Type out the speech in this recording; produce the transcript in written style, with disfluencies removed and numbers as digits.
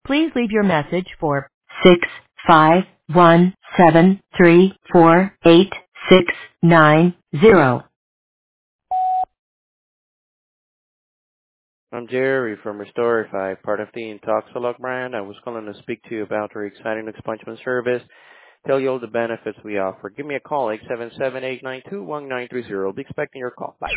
Please leave your message for 65173486690. I'm Jerry from Restorify, part of the Intoxilog brand. I was calling to speak to you about our exciting expungement service, tell you all the benefits we offer. Give me a call, 877-892-1930. I'll be expecting your call. Bye.